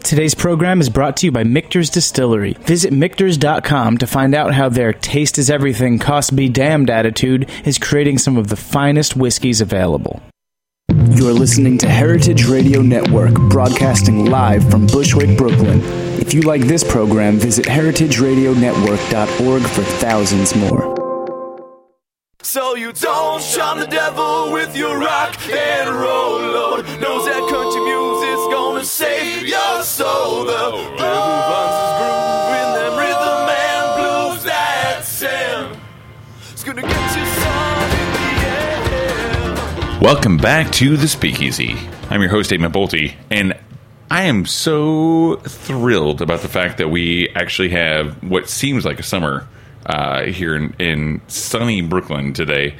Today's program is brought to you by Michter's Distillery. Visit Michters.com to find out how their taste is everything, cost be damned attitude is creating some of the finest whiskeys available. You're listening to Heritage Radio Network, broadcasting live from Bushwick, Brooklyn. If you like this program, visit heritageradionetwork.org for thousands more. So you don't shun the devil with your rock and roll load. Knows that country music's gonna save your soul. The devil runs his groove in them rhythm and blues that sound. It's gonna get you some in the air. Welcome back to The Speakeasy. I'm your host, Damon Bolte, and I am so thrilled about the fact that we actually have what seems like a summer here in sunny Brooklyn today.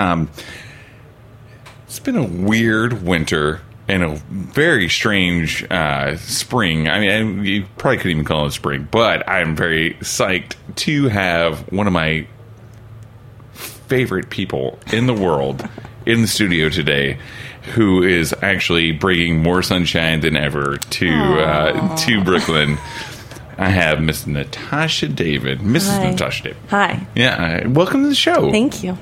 It's been a weird winter and a very strange spring. I mean, you probably couldn't even call it spring, but I'm very psyched to have one of my favorite people in the world in the studio today, who is actually bringing more sunshine than ever to Brooklyn. I have Miss Natasha David. Mrs. Hi. Natasha David. Hi. Yeah, welcome to the show. Thank you.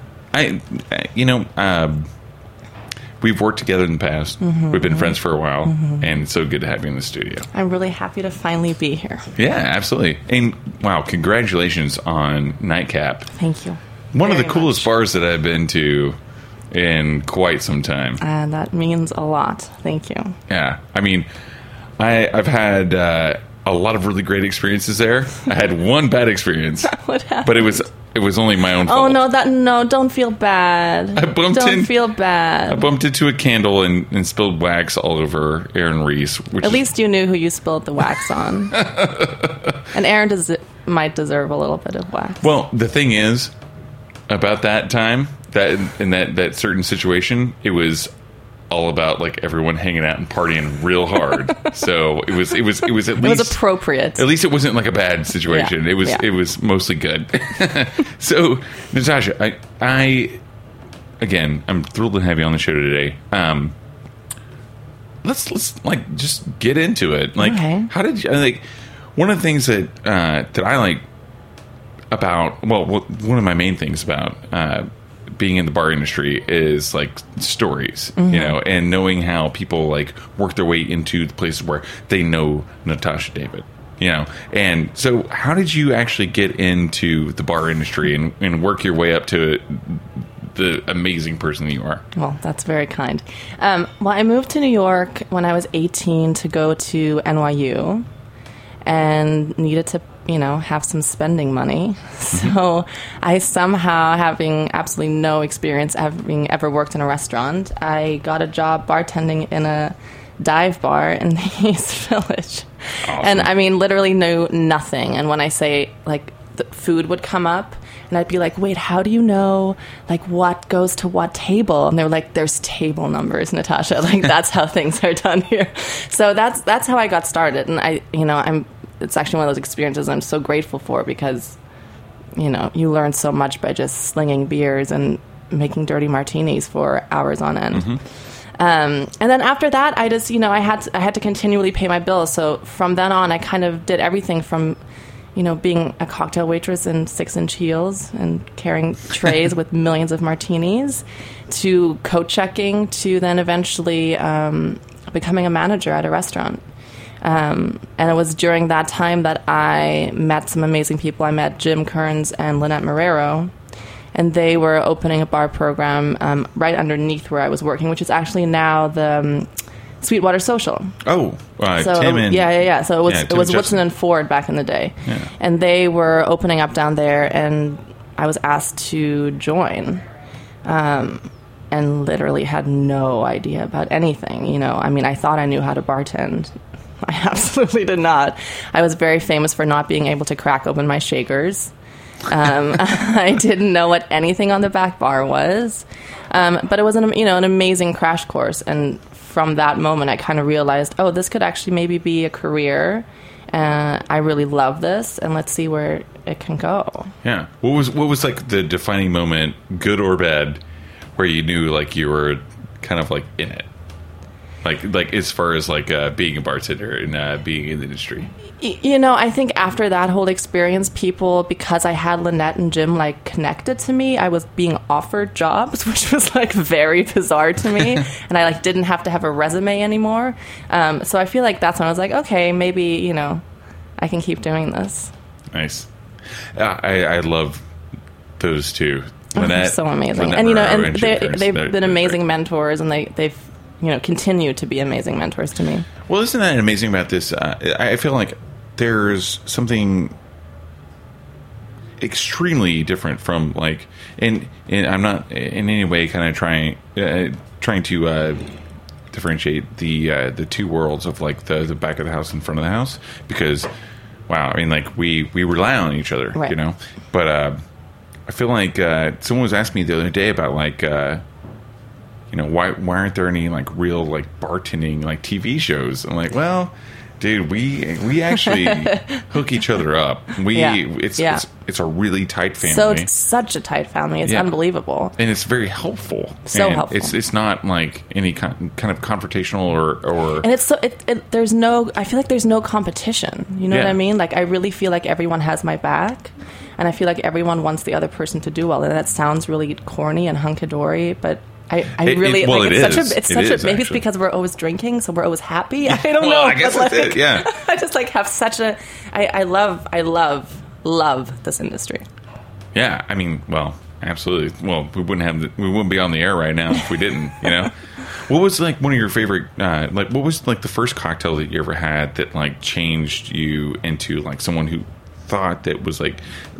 We've worked together in the past. Mm-hmm, We've been friends for a while, and it's so good to have you in the studio. I'm really happy to finally be here. Yeah, absolutely. And wow, congratulations on Nightcap. Thank you. One of the Very coolest much. bars that I've been to in quite some time. And that means a lot. Thank you. Yeah, I mean, I've had a lot of really great experiences there. I had one bad experience, What happened? but it was only my own fault. Oh no, don't feel bad. Don't feel bad. I bumped into a candle and spilled wax all over Aaron Reese. At least you knew who you spilled the wax on. And Aaron might deserve a little bit of wax. Well, the thing is, about that time, that certain situation, it was all about like everyone hanging out and partying real hard. So it was at least It was appropriate. At least it wasn't like a bad situation. Yeah. It was mostly good. So Natasha, I again, I'm thrilled to have you on the show today. Let's like just get into it. Like, Okay. how did you like? One of the things that I like about one of my main things about being in the bar industry is like stories, you know, and knowing how people like work their way into the places where they know Natasha David, you know. And so how did you actually get into the bar industry and work your way up to the amazing person that you are? Well, that's very kind. Well, I moved to New York when I was 18 to go to NYU and needed to, have some spending money. So I somehow, having absolutely no experience having ever worked in a restaurant, I got a job bartending in a dive bar in the East Village. Awesome. And I mean, literally knew nothing. And when I say, like, the food would come up, and I'd be like, wait, how do you know, like, what goes to what table? And they were like, there's table numbers, Natasha. Like, that's how things are done here. So that's how I got started. And it's actually one of those experiences I'm so grateful for because, you learn so much by just slinging beers and making dirty martinis for hours on end. And then after that, I just, I had to continually pay my bills. So from then on, I kind of did everything from, being a cocktail waitress in 6-inch heels and carrying trays with millions of martinis to coat checking to then eventually becoming a manager at a restaurant. And it was during that time that I met some amazing people. I met Jim Kearns and Lynette Marrero, and they were opening a bar program right underneath where I was working, which is actually now the Sweetwater Social. Oh, So Tim and... yeah. So it Tim was and Woodson and Ford back in the day, Yeah. and they were opening up down there, and I was asked to join. And literally had no idea about anything, I mean, I thought I knew how to bartend. I absolutely did not. I was very famous for not being able to crack open my shakers. I didn't know what anything on the back bar was. But it was an amazing crash course. And from that moment, I kind of realized, oh, this could actually maybe be a career. I really love this, and let's see where it can go. Yeah. What was like the defining moment, good or bad, where you knew like you were kind of like in it? Like as far as like being a bartender and being in the industry. You know, I think after that whole experience, people, because I had Lynette and Jim like connected to me, I was being offered jobs, which was like very bizarre to me. And I like didn't have to have a resume anymore. So I feel like that's when I was like, okay, maybe, you know, I can keep doing this. Nice. I love those two. Lynette, they're so amazing. Lynette And, you know, Moreau and Jim Kearns. they've They're been amazing great. mentors, and they've, you know, continue to be amazing mentors to me. Well, isn't that amazing about this? I feel like there's something extremely different from like, and I'm not in any way kind of trying to differentiate the two worlds of like the back of the house and front of the house, because wow, I mean, like we rely on each other, Right. you know. But I feel like someone was asking me the other day about like. You know, why aren't there any like real like bartending like TV shows? I'm like, well, dude, we actually hook each other up. It's a really tight family. So it's such a tight family. It's Yeah. unbelievable. And it's very helpful. So And helpful. It's not like any kind of confrontational or And it's so there's no. I feel like there's no competition. You know Yeah. what I mean? Like I really feel like everyone has my back, and I feel like everyone wants the other person to do well. And that sounds really corny and hunky-dory, but I really well, like it it's is. such a It is, maybe it's actually. because we're always drinking, so we're always happy. I don't Well, know. I guess but, that's it, yeah. I just like have such a. I love this industry. yeah. I mean, well, absolutely. Well, we wouldn't be on the air right now if we didn't. You know. What was like one of your favorite? Like, what was like the first cocktail that you ever had that like changed you into like someone who thought that was like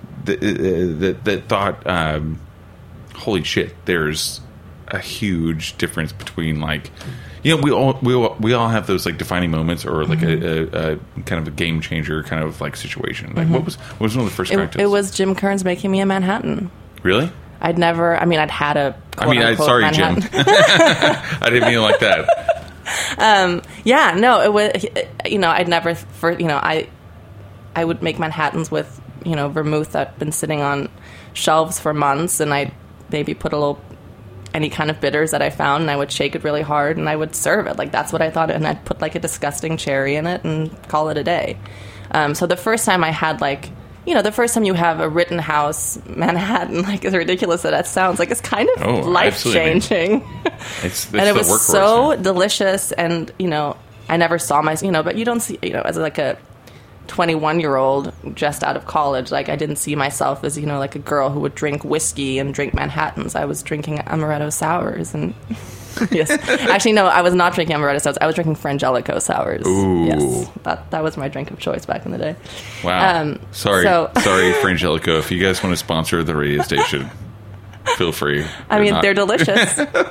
that thought, holy shit, there's a huge difference between like, you know, we all have those like defining moments or like a kind of a game changer kind of like situation. Like what was one of the first cocktails? It was Jim Kearns making me a Manhattan. Really? I'd had a quote-unquote sorry, Manhattan. Jim. I didn't mean it like that. Yeah, no, it was, you know, I'd never, I would make Manhattans with, you know, vermouth that'd been sitting on shelves for months, and I'd maybe put any kind of bitters that I found, and I would shake it really hard, and I would serve it. Like, that's what I thought, and I'd put, like, a disgusting cherry in it and call it a day. So the first time I had, like, you know, the first time you have a Rittenhouse Manhattan, like, as ridiculous as that sounds, like, it's kind of life-changing. It's And it the was workhorse, so man. delicious, and, you know, I never saw but you don't see, you know, as like a 21-year-old just out of college, like I didn't see myself as, you know, like a girl who would drink whiskey and drink Manhattans. I was drinking amaretto sours, and yes, actually no, I was not drinking amaretto sours. I was drinking Frangelico sours. Ooh. Yes, that was my drink of choice back in the day. Wow. Sorry, so- Frangelico. If you guys want to sponsor the radio station, feel free. I mean, they're delicious.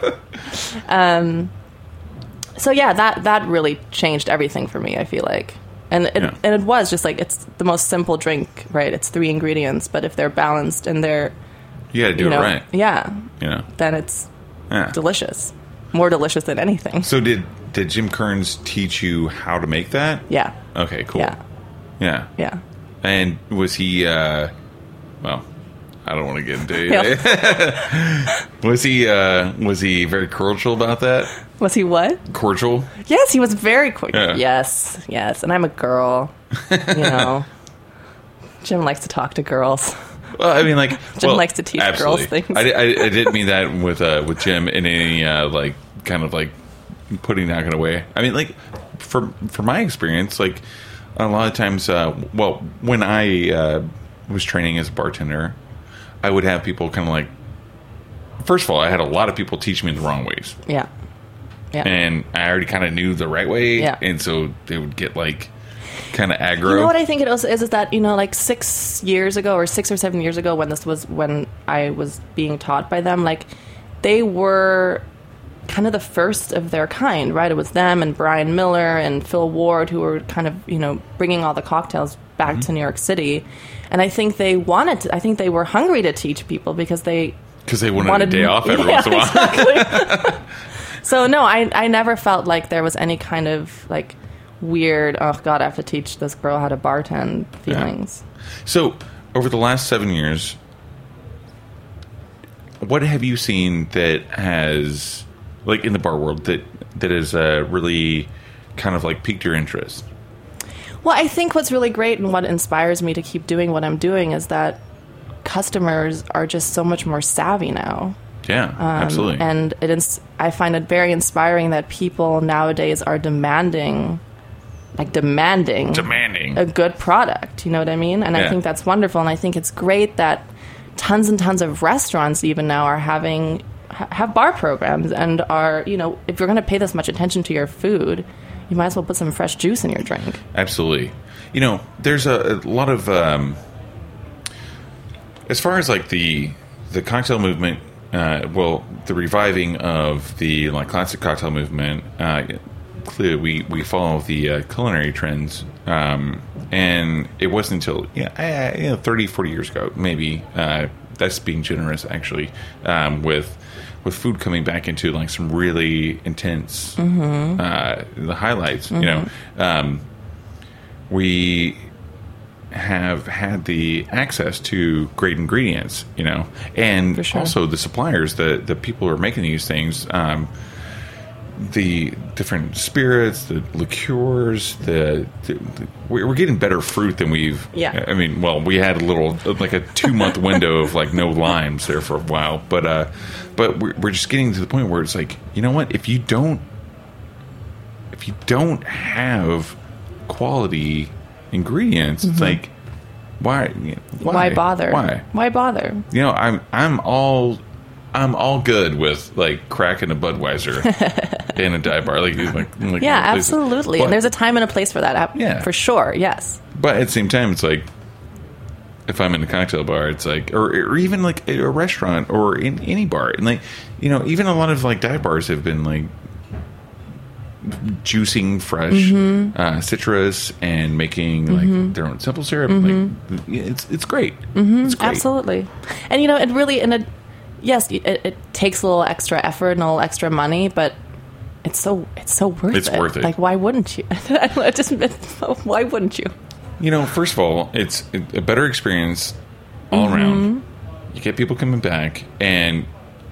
So yeah, that really changed everything for me, I feel like. And it was just like, it's the most simple drink, right? It's 3 ingredients, but if they're balanced and they're, You got to do you know, it right. yeah, You know. then it's Yeah. delicious. More delicious than anything. So did Jim Kearns teach you how to make that? Yeah. Okay. Cool. Yeah. Yeah. Yeah. And was he? Well, I don't want to get into it. Yeah. Was he very cordial about that? Was he what? Cordial? Yes, he was very quick. Yeah. Yes. And I'm a girl, you know. Jim likes to talk to girls. Well, I mean, like Jim likes to teach absolutely. girls things. I didn't mean that with Jim in any like kind of like putting that kind of way. I mean, like from my experience, like a lot of times, well, when I was training as a bartender, I would have people kind of like. First of all, I had a lot of people teach me the wrong ways. Yeah. Yeah. And I already kind of knew the right way, Yeah. and so they would get like kind of aggro. You know what I think it also is that, you know, like 6 years ago or 6 or 7 years ago, when I was being taught by them, like they were kind of the first of their kind, right? It was them and Brian Miller and Phil Ward who were kind of, you know, bringing all the cocktails back to New York City. And I think they were hungry to teach people because they wanted a day off every once in a while. Exactly. So no, I never felt like there was any kind of like weird, oh God, I have to teach this girl how to bartend feelings. Yeah. So over the last 7 years, what have you seen that has like in the bar world that has really kind of like piqued your interest? Well, I think what's really great and what inspires me to keep doing what I'm doing is that customers are just so much more savvy now. Yeah, absolutely. And I find it very inspiring that people nowadays are demanding a good product. You know what I mean? And I think that's wonderful. And I think it's great that tons and tons of restaurants even now are have bar programs and are, you know, if you're going to pay this much attention to your food, you might as well put some fresh juice in your drink. Absolutely. You know, there's a lot of, as far as like the cocktail movement, the reviving of the like classic cocktail movement, clearly we follow the culinary trends, and it wasn't until 30, 40 years ago, maybe, that's being generous actually, with food coming back into like some really intense the highlights. You know, we have had the access to great ingredients, you know, and also the suppliers, the people who are making these things, the different spirits, the liqueurs, we're getting better fruit than we've. Yeah. I mean, well, we had a little like a 2-month window of like no limes there for a while, but we're just getting to the point where it's like, you know what? If you don't have quality ingredients, it's like, why bother? Why bother? You know, I'm all good with like cracking a Budweiser in a dive bar, like yeah, absolutely. And there's a time and a place for that, for sure. Yes, but at the same time, it's like if I'm in a cocktail bar, it's like, or even like a restaurant or in any bar, and like, you know, even a lot of like dive bars have been like juicing fresh citrus and making like their own simple syrup. Like it's great. It's great. Absolutely. And you know, it really yes, it takes a little extra effort and a little extra money, but it's so worth it. It's worth it. Like, why wouldn't you? Why wouldn't you? You know, first of all, it's a better experience all around. You get people coming back, and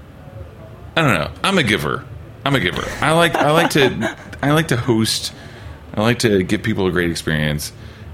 I don't know. I'm a giver. I like to host. I like to give people a great experience.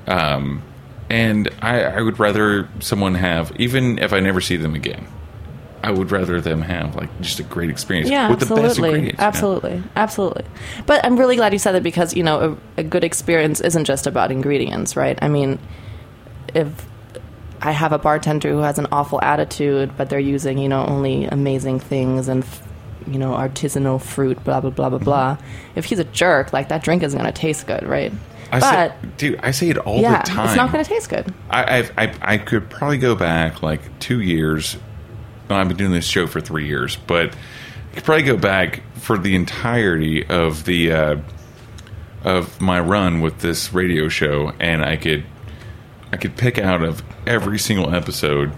And I would rather someone have, even if I never see them again, I would rather them have like just a great experience with the best ingredients. Absolutely. You know? Absolutely. But I'm really glad you said that, because, you know, a good experience isn't just about ingredients, right? I mean, if I have a bartender who has an awful attitude, but they're using, you know, only amazing things and, you know, artisanal fruit, blah, blah, blah, blah, blah. If he's a jerk, like, that drink isn't going to taste good, right? I say it all the time. It's not going to taste good. I could probably go back like 2 years. Well, I've been doing this show for 3 years, but I could probably go back for the entirety of the of my run with this radio show, and I could pick out of every single episode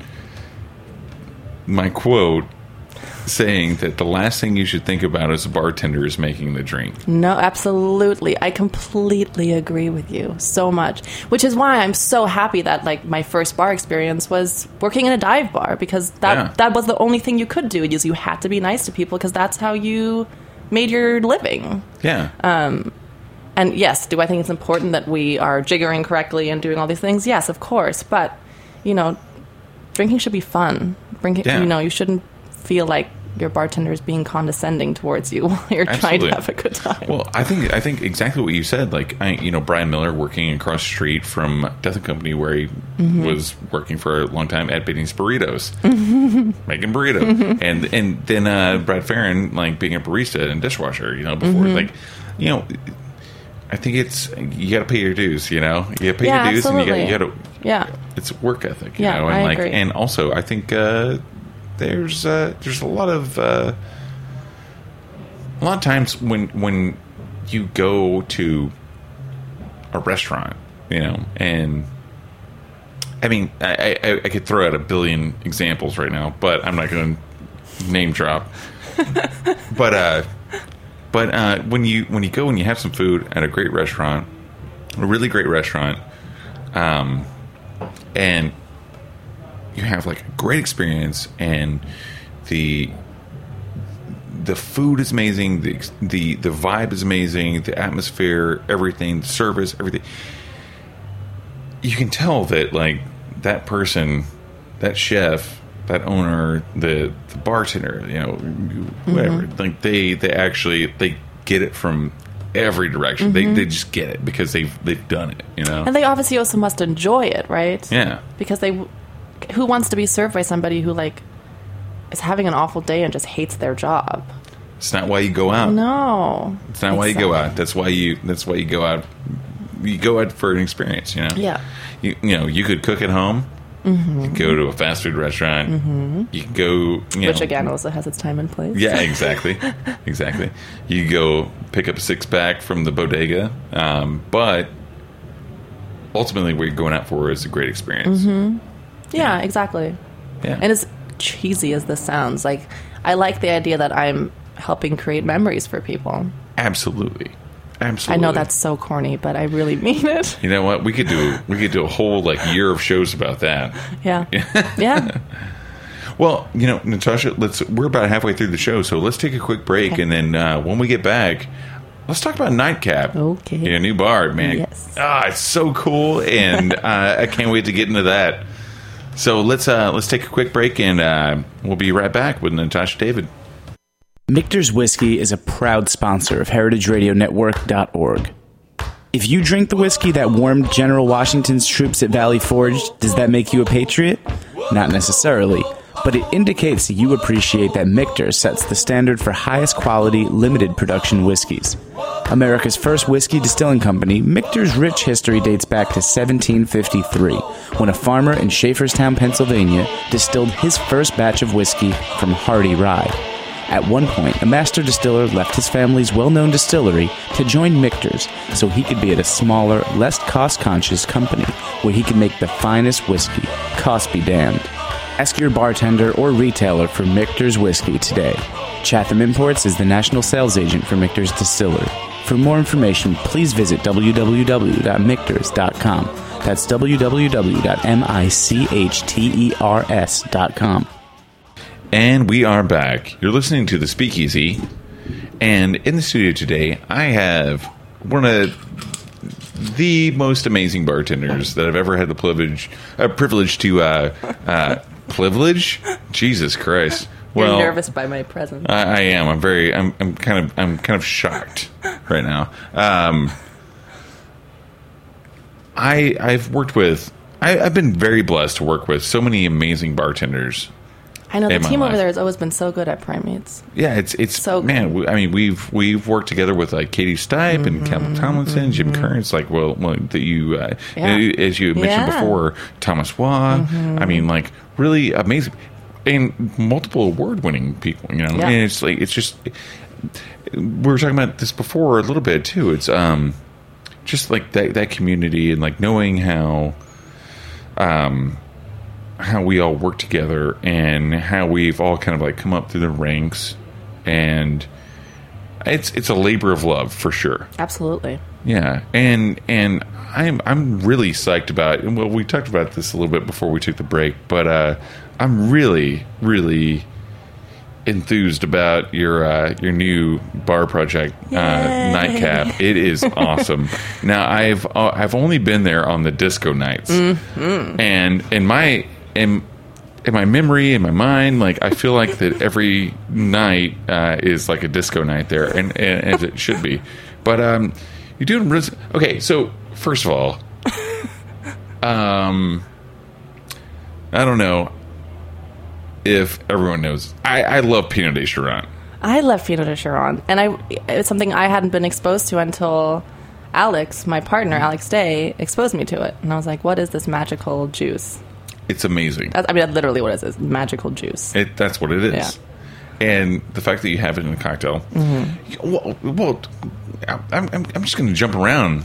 my quote saying that the last thing you should think about as a bartender is making the drink. No, absolutely. I completely agree with you so much, which is why I'm so happy that, like, my first bar experience was working in a dive bar, because that was the only thing you could do, is you had to be nice to people, because that's how you made your living. Yeah. And yes, do I think it's important that we are jiggering correctly and doing all these things? Yes, of course. But, you know, drinking should be fun. You know, you shouldn't feel like your bartender is being condescending towards you while you're trying to have a good time. Well, I think exactly what you said. Like, Brian Miller, working across the street from Death and Company, where he was working for a long time at Benny's Burritos, making burritos, and then Brad Farron, like, being a barista and dishwasher, you know, before, like, you know, I think you got to pay your dues. You know, you got to pay your dues, absolutely. and you got to. It's work ethic, you know, and I like, agree. and also I think. There's a lot of times when you go to a restaurant, you know, and I mean, I could throw out a billion examples right now, but I'm not going to name drop. but when you go and you have some food at a great restaurant, a really great restaurant, and you have like a great experience, and the the food is amazing, the vibe is amazing, the atmosphere, everything, the service, everything. You can tell that like that person, that chef, that owner, the bartender, you know, whatever, like they get it from every direction. They just get it because they've done it, you know. And they obviously also must enjoy it, right? Yeah. Because who wants to be served by somebody who like is having an awful day and just hates their job? It's not why you go out. No. It's not why you go out. That's why you go out. You go out for an experience, you know. Yeah. You know, you could cook at home. You can go to a fast food restaurant. You can go, which again also has its time and place. Yeah, exactly, exactly. You can go pick up a 6-pack from the bodega, but ultimately, what you're going out for is a great experience. Yeah, exactly. Yeah, and as cheesy as this sounds, like I like the idea that I'm helping create memories for people. Absolutely. I know that's so corny, but I really mean it. You know what? We could do a whole like year of shows about that. Yeah. Yeah. Well, you know, Natasha, we're about halfway through the show, so let's take a quick break, and then when we get back, let's talk about Nightcap. Okay. Yeah, new bar, man. Yes. It's so cool, and I can't wait to get into that. So let's take a quick break, and we'll be right back with Natasha David. Michter's Whiskey is a proud sponsor of HeritageRadioNetwork.org. If you drink the whiskey that warmed General Washington's troops at Valley Forge, does that make you a patriot? Not necessarily, but it indicates that you appreciate that Michter sets the standard for highest quality, limited production whiskeys. America's first whiskey distilling company, Michter's rich history dates back to 1753, when a farmer in Schaefferstown, Pennsylvania, distilled his first batch of whiskey from Hardy Rye. At one point, a master distiller left his family's well-known distillery to join Michter's so he could be at a smaller, less cost-conscious company where he could make the finest whiskey, cost be damned. Ask your bartender or retailer for Michter's Whiskey today. Chatham Imports is the national sales agent for Michter's Distillery. For more information, please visit www.michters.com. That's www.michters.com. And we are back. You're listening to The Speakeasy. And in the studio today, I have one of the most amazing bartenders that I've ever had the privilege to... privilege? Jesus Christ. You're nervous by my presence. I am. I'm kind of shocked right now. I've been very blessed to work with so many amazing bartenders. I know the team over there has always been so good at Primates. Yeah, it's so man. Good. I mean, we've worked together with like Katie Stipe and Campbell Tomlinson, Jim Kearns. Like, that you as you mentioned before, Thomas Waugh. I mean, like really amazing and multiple award-winning people. You know, and it's just we were talking about this before a little bit too. It's just like that community and like knowing how we all work together and how we've all kind of like come up through the ranks, and it's a labor of love for sure. Absolutely. Yeah, and I'm really psyched about. Well, we talked about this a little bit before we took the break, but I'm really enthused about your new bar project, Nightcap. It is awesome. Now I've only been there on the disco nights, and in my memory, in my mind, like I feel like that every night is like a disco night there, and as it should be. But you're doing okay. So first of all, I don't know if everyone knows. I love Pinot de Chiron. I love Pinot de Chiron, and it's something I hadn't been exposed to until Alex, my partner, Alex Day, exposed me to it, and I was like, "What is this magical juice?" It's amazing. That's literally what it is. Magical juice. That's what it is. Yeah. And the fact that you have it in a cocktail. Well, I'm just going to jump around.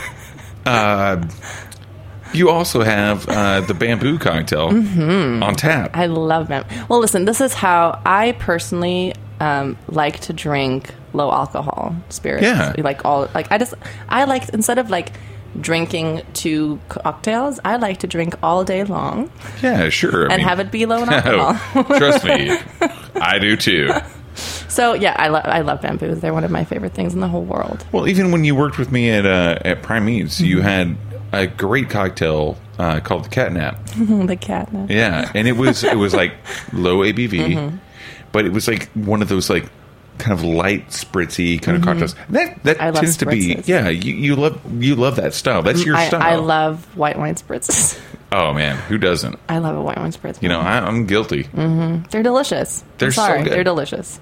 You also have the bamboo cocktail on tap. I love bamboo. Well, listen, this is how I personally like to drink low alcohol spirits. Yeah. I like instead of like drinking 2 cocktails, I like to drink all day long. Yeah, sure. And have it be low in alcohol. Trust me, I do too. So yeah, I love bamboo. They're one of my favorite things in the whole world. Well, even when you worked with me at Prime Meats, you had a great cocktail called the Catnap. The catnip. Yeah, and it was like low ABV, but it was like one of those like kind of light spritzy kind of cocktails. That I love tends to be you love that style. That's your style. I love white wine spritzes. Oh man, who doesn't? I love a white wine spritz. You know, I'm guilty. They're delicious. They're I'm sorry, so good. they're delicious.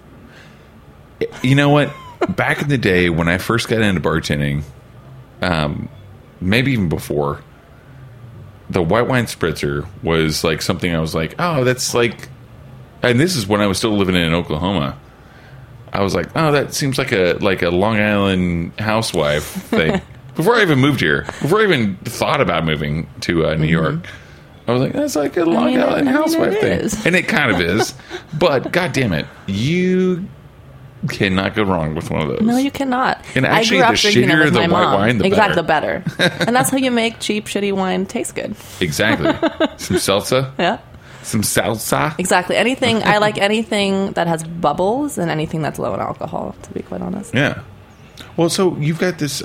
You know what? Back in the day when I first got into bartending, maybe even before, the white wine spritzer was like something I was like, oh, that's like, and this is when I was still living in Oklahoma. I was like, oh, that seems like a Long Island housewife thing. Before I even moved here, before I even thought about moving to New York, I was like, that's like a Long Island housewife thing. Is. And it kind of is. But God damn it, you cannot go wrong with one of those. No, you cannot. And actually, I grew up the drinking it shittier with the my white mom. wine, the exactly, better. the better. And that's how you make cheap, shitty wine taste good. Exactly. Some salsa. Yeah. Some salsa. Exactly. I like anything that has bubbles and anything that's low in alcohol, to be quite honest. Yeah. Well, so you've got this.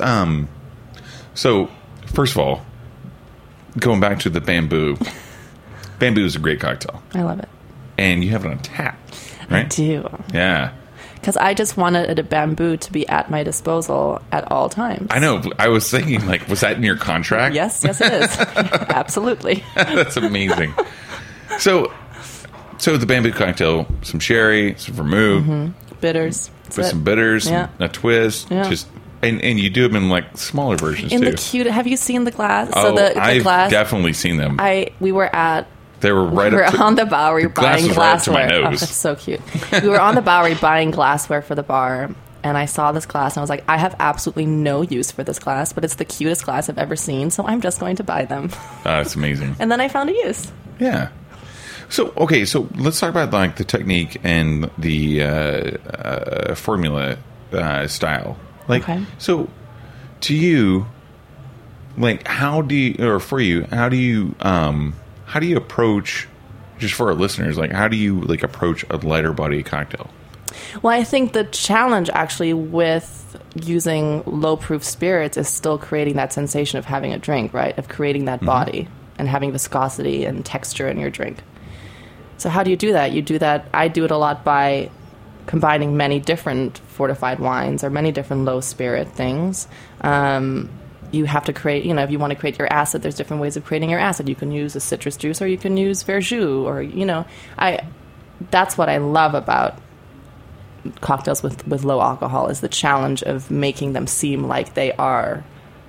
So, first of all, going back to the bamboo. Bamboo is a great cocktail. I love it. And you have it on tap, right? I do. Yeah. Because I just wanted a bamboo to be at my disposal at all times. I know. I was thinking, like, was that in your contract? Yes, it is. Absolutely. That's amazing. So the bamboo cocktail, some sherry, some vermouth, Bitters. with some bitters, Yeah. a twist, Yeah. just and you do them in like smaller versions In too. the cute, have you seen the glass? Oh, the I've glass. definitely seen them. We were at. They were right We were up to, on the Bowery the glass buying was right up to glassware. my Oh, nose. that's so cute. We were on the Bowery buying glassware for the bar, and I saw this glass, and I was like, I have absolutely no use for this glass, but it's the cutest glass I've ever seen, so I'm just going to buy them. That's amazing. And then I found a use. Yeah. So okay, so let's talk about like the technique and the formula style. Like, Okay. so to you, like, how do you approach, just for our listeners, like, how do you like approach a lighter body cocktail? Well, I think the challenge actually with using low-proof spirits is still creating that sensation of having a drink, right? Of creating that body and having viscosity and texture in your drink. So how do you do that? I do it a lot by combining many different fortified wines or many different low-spirit things. You have to create, if you want to create your acid, there's different ways of creating your acid. You can use a citrus juice or you can use verjus or, that's what I love about cocktails with low alcohol is the challenge of making them seem like they are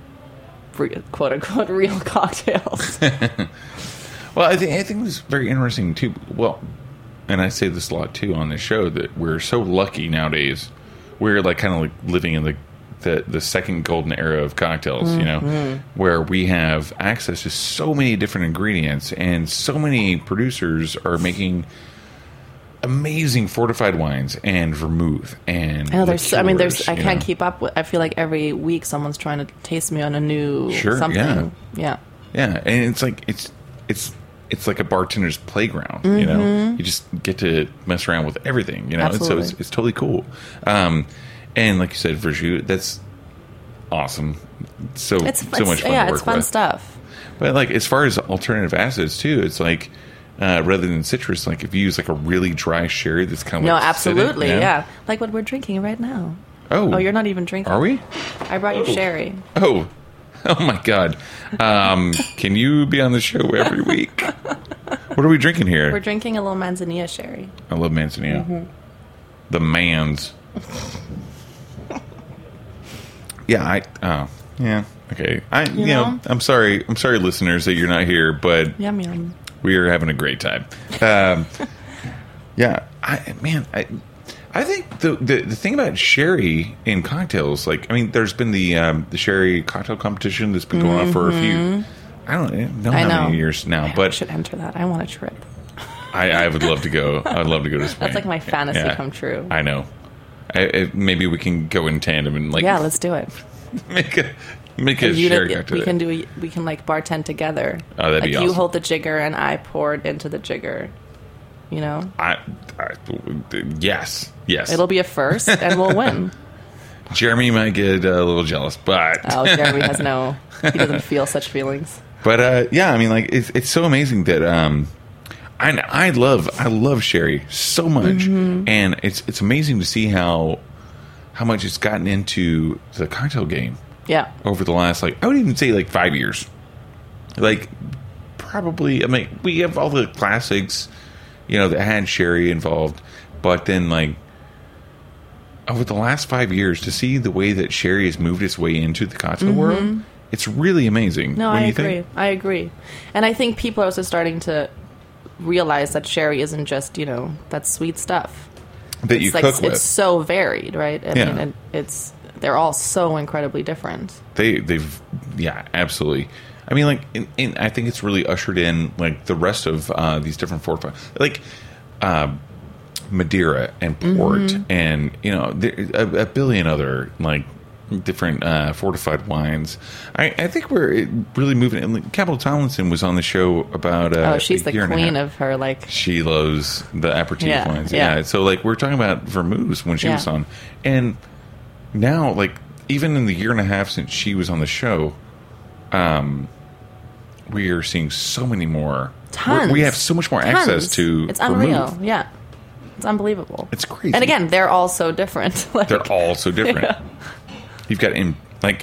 quote unquote real cocktails. Well, I think it was very interesting too. Well, and I say this a lot too on this show that we're so lucky nowadays. We're like kind of like living in the second golden era of cocktails, where we have access to so many different ingredients and so many producers are making amazing fortified wines and vermouth and I know liqueurs, I can't keep up with. I feel like every week someone's trying to taste me on a new something. Yeah. Yeah, and it's like it's like a bartender's playground. You just get to mess around with everything. And so it's totally cool. And like you said, verjus, that's awesome. So much fun to work it's fun with. stuff. But like as far as alternative acids too, it's like rather than citrus, like if you use like a really dry sherry that's kind of No, like absolutely, acidic, yeah. Like what we're drinking right now. Oh, you're not even drinking. Are we? I brought you sherry. Oh my God! Can you be on the show every week? What are we drinking here? We're drinking a little manzanilla sherry. I love manzanilla. The mans. Yeah, okay. I'm sorry, listeners, that you're not here, but Yum yum. we are having a great time. Yeah, I think the thing about sherry in cocktails, like, I mean, there's been the sherry cocktail competition that's been going on for a few. I don't know how many years now, but I should enter that. I want a trip. I would love to go. I would love to go to Spain. That's like my fantasy come true. I know. Maybe we can go in tandem and like let's do it. make a sherry cocktail. We can like bartend together. Oh, that'd be awesome. You hold the jigger and I pour it into the jigger. You know, yes. it'll be a first, and we'll win. Jeremy might get a little jealous, but Jeremy has he doesn't feel such feelings. But yeah, I mean, like it's so amazing that I love sherry so much, and it's amazing to see how much it's gotten into the cocktail game. Yeah, over the last, like, I would even say like 5 years. Like, probably, I mean, we have all the classics, you know, that had sherry involved, but then, like, over the last 5 years, to see the way that sherry has moved its way into the cocktail world, it's really amazing. No, I agree. And I think people are also starting to realize that sherry isn't just, you know, that sweet stuff that you cook with. It's so varied, right? I mean, they're all so incredibly different. They've absolutely. I mean, like, I think it's really ushered in, like, the rest of these different fortified, like, Madeira and port, and, you know, a billion other, like, different fortified wines. I think we're really moving. And, like, Capital Tomlinson was on the show about she's the queen of her, like, she loves the aperitif wines. Yeah, so, like, we're talking about vermouths when she was on, and now, like, even in the year and a half since she was on the show, we are seeing so many more. Tons. We have so much more access to. It's unreal. vermouth. Yeah, it's unbelievable. It's crazy. And again, they're all so different. Like, they're all so different. Yeah. You've got like,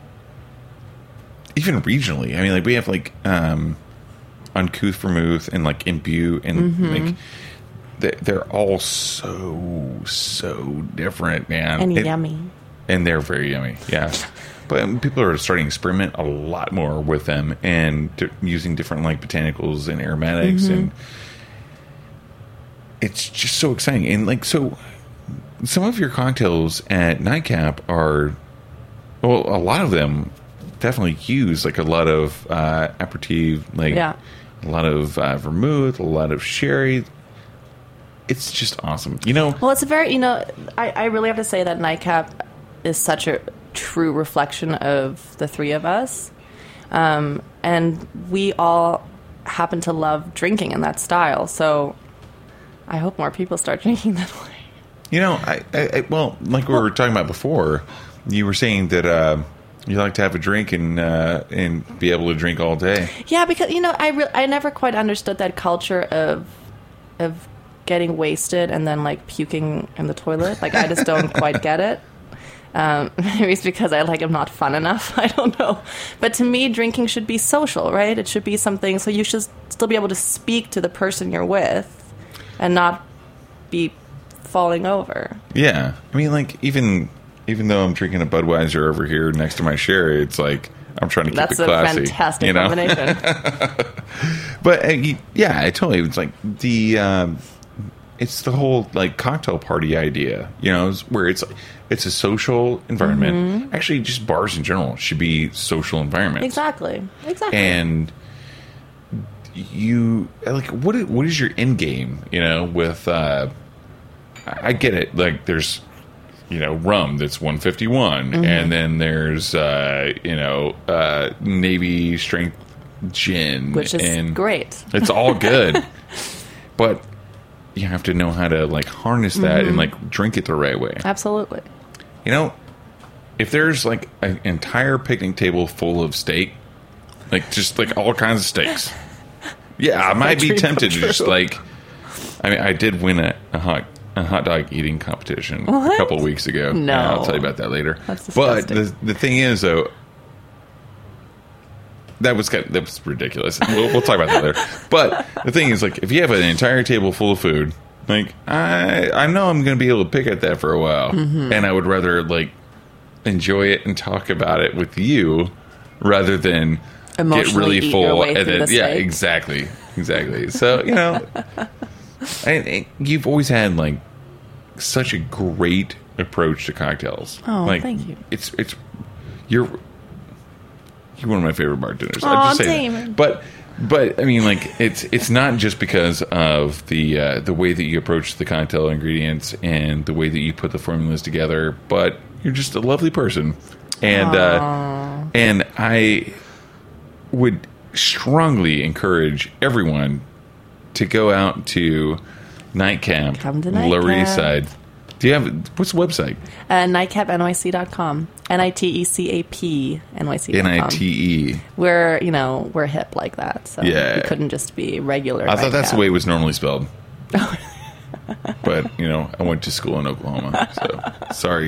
even regionally. I mean, like, we have, like, uncouth vermouth and, like, imbue, and like, they're all so different, man. And yummy. And they're very yummy, yeah. But people are starting to experiment a lot more with them, and using different, like, botanicals and aromatics, and it's just so exciting. And, like, so some of your cocktails at Nightcap are, well, a lot of them definitely use, like, a lot of aperitif, like, a lot of vermouth, a lot of sherry. It's just awesome, you know. Well, it's a very, you know, I really have to say that Nightcap is such a true reflection of the three of us, and we all happen to love drinking in that style. So I hope more people start drinking that way. You know, I well, like we were talking about before, you were saying that you like to have a drink and be able to drink all day. Yeah, because, you know, I never quite understood that culture of getting wasted and then, like, puking in the toilet. Like, I just don't quite get it. Maybe it's because I'm not fun enough. I don't know. But to me, drinking should be social, right? It should be something, so you should still be able to speak to the person you're with and not be falling over. Yeah. I mean, like, even though I'm drinking a Budweiser over here next to my sherry, it's like, I'm trying to keep it classy. That's a fantastic, you know? Combination. But, yeah, I totally, it's like it's the whole, like, cocktail party idea, you know, where it's a social environment. Actually, just bars in general should be social environments. Exactly. And you, like, what is your end game, you know, with I get it, like, there's, you know, rum that's 151, and then there's Navy strength gin, which is great. It's all good. But you have to know how to, like, harness that and, like, drink it the right way. Absolutely. You know, if there's, like, an entire picnic table full of steak, like, just, like, all kinds of steaks, yeah, I might be tempted to just, like, I mean, I did win a hot dog eating competition a couple of weeks ago. No. Yeah, I'll tell you about that later. That's disgusting. But the thing is, though, that was ridiculous. We'll talk about that later. But the thing is, like, if you have an entire table full of food, like, I know I'm going to be able to pick at that for a while, and I would rather, like, enjoy it and talk about it with you rather than get really full and then exactly. So, you know, and you've always had, like, such a great approach to cocktails. Oh, like, thank you. You're one of my favorite bartenders. I just say that. But I mean, like, it's not just because of the way that you approach the cocktail ingredients and the way that you put the formulas together, but you're just a lovely person, and I would strongly encourage everyone to go out to Nightcap, Come to Lower Nightcap. East Side. Do you have what's the website? NightcapNYC.com. NITECAP NYC.com. NITE. We're hip like that, so Yeah. we couldn't just be regular. I thought that's the Nightcap. way it was normally spelled. But I went to school in Oklahoma, so sorry.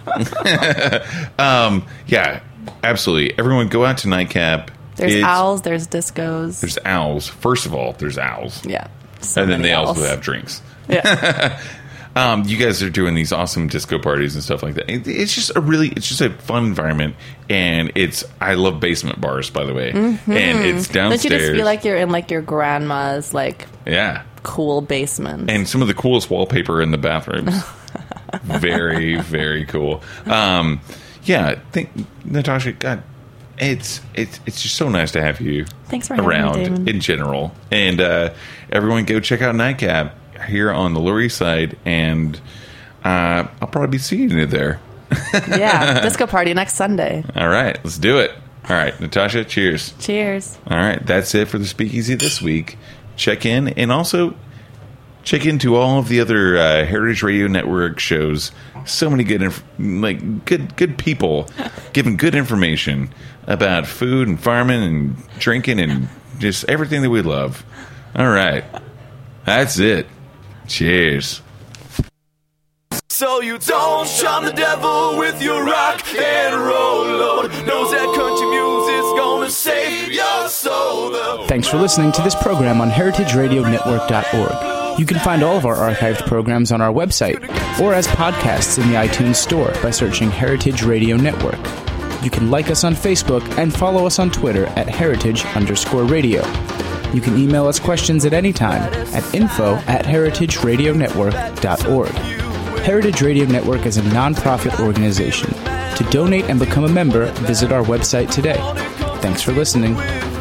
Yeah, absolutely. Everyone, go out to Nightcap. There's owls. There's discos. There's owls. First of all, there's owls. Yeah. So And then many they owls. also have drinks. Yeah. You guys are doing these awesome disco parties and stuff like that. It's just a fun environment, and I love basement bars, by the way, and it's downstairs. Don't you just feel like you're in like your grandma's yeah, cool basement? and some of the coolest wallpaper in the bathrooms. Very, very cool. Yeah, Natasha, God, it's just so nice to have you Thanks for having around me, Damon. in general. And everyone, go check out Nightcap here on the Lower East Side, and I'll probably be seeing you there. Yeah, disco party next Sunday. All right, let's do it. All right, Natasha, cheers. Cheers. All right, that's it for the Speakeasy this week. Check in, and also check into all of the other Heritage Radio Network shows. So many good good people giving good information about food and farming and drinking and just everything that we love. All right, that's it. Cheers. So you don't shun the devil with your rock and roll load. Knows that country music's gonna save your soul. Thanks for listening to this program on heritageradionetwork.org. You can find all of our archived programs on our website or as podcasts in the iTunes Store by searching Heritage Radio Network. You can like us on Facebook and follow us on Twitter at heritage_radio. You can email us questions at any time at info@heritageradionetwork.org. Heritage Radio Network is a non-profit organization. To donate and become a member, visit our website today. Thanks for listening.